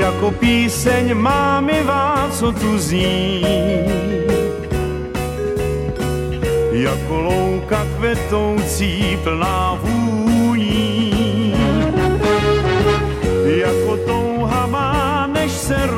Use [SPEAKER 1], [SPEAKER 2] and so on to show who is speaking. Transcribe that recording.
[SPEAKER 1] jako píseň mámivá, co tu zní. Jako louka kvetoucí plná vůní, jako touha má, než se